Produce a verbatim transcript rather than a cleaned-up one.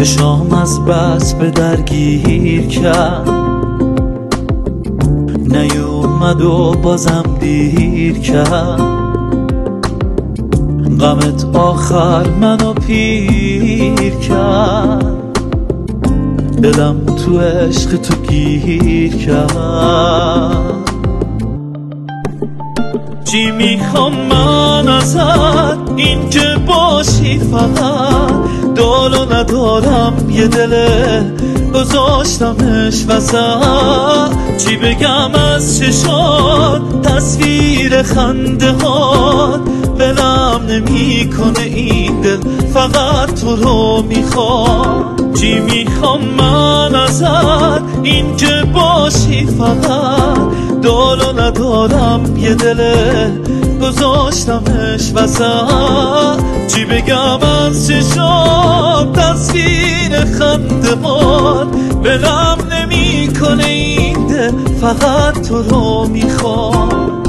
چشام از بس به درگیر کرد، نیومد و بازم دیر کرد. غمت آخر منو پیر کرد، دلم تو عشق تو گیر کرد. چی میخوام من ازت، این که باشی فقط. دالو ندارم یه دله گذاشتمش وسط. چی بگم از چشات، تصویر خنده هات ولم نمی کنه این دل، فقط تو رو میخوام. چی میخوام من ازت، این که باشی فقط. دالو ندارم یه دله گذاشتمش وسط. چی بگم از چشات، تصویر خنده‌هات ولم نمی کنه این دل، فقط تو رو میخوام.